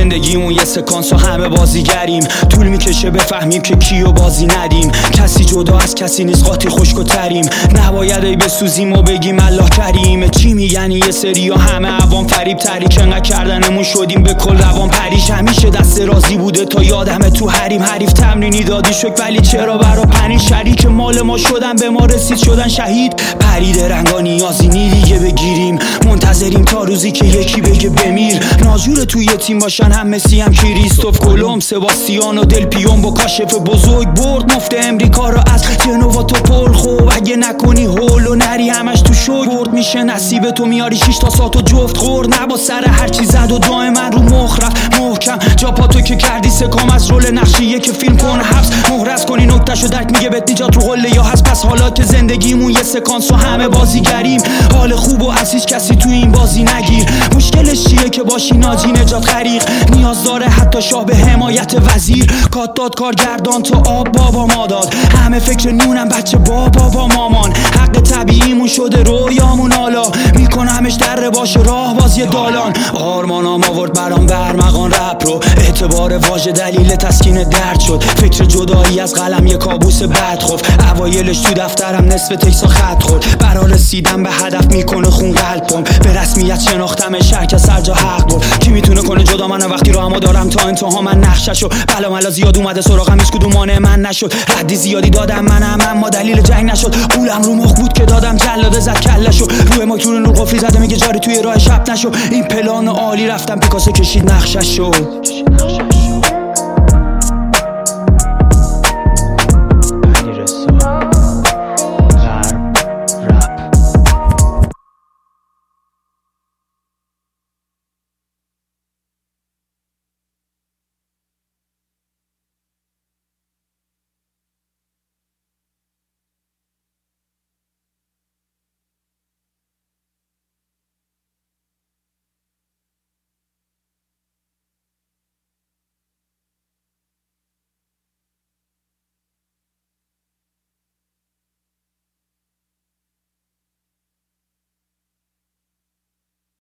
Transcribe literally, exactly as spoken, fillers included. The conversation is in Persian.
زندگیمون یه سکانس و همه بازیگریم. طول میکشه بفهمیم که کیو بازی ندیم. کسی جدا از کسی نیست، قاطی خشک و تریم. نباید ای بسوزیم و بگیم الله کریمه. چی میگن یه سری ها همه عوام فریب تریک، انقدر کردنمون شدیم به کل روان پریش. همیشه دست رازی بوده تا یادمه تو حریم. حریف تمرینی دادی شک ولی چرا برا پنی شریک مال ما شدن، به ما رسید شدن شهید. پرید رنگا نیازی نی دیگه بگیریم، منتظریم تا روزی که یکی بگه بمیر. ناجور توی تیم باشن هم مسی هم کریستوف کلم، سباستیان و دل پیون با کاشف بزرگ برد مفت امریکا رو از جنوا تو پل. خوب اگه نکنی هول و نری همش تو شوک برد میشه نصیب تو، میاری شیش تا سات و جفت خورد. نبا سر هرچی زد و دائما رو مخ رفت محکم. جا پاتو که کردی سکام از رول نقشیه که فیلم کن حبس مهرس کنی نکتهشو درک میگه بهت نجات رو قله یا هست. پس حالا که زندگیمون یه سکانس و همه بازیگریم، حال خوب و از هیچ کسی تو این بازی نگیر. مشکلش چیه که باشی ناجی نجات غریق، نیاز داره حتی شاه به حمایت وزیر. کات داد کارگردان تو آب بابا ما داد، همه فکر نونم بچه بابا با مامان. حق طبیعیمون شده رویامون حالا، میکنمش در باشه راه باز یه دالان. آرمانام آورد برام برمغان رپ رو، اعتبار واژه دلیل تسکین درد شد. فکر جدایی از قلم یه کابوس بد خفت، اوایلش تو دفترم نصف تکسا خط خورد. برا رسیدم به هدف میکنه خون قلبم، به رسمیت شناختم شهر که سر جا حق بود. کی میتونه کنه جدا من وقتی رو همو دارم تا انتها من نقششو. بلا ملا زیاد اومده سراغم هیچ کدوم مانع من نشد. ردی زیادی دادم منم اما دلیل جنگ نشد. قولم رو مخ بود که دادم جلاده زد کلشو. روی ماکتون نور قفلی زده میگه جاری توی راه شب نشو. این پلان عالی رفتم پیکاسو کشید نقششو.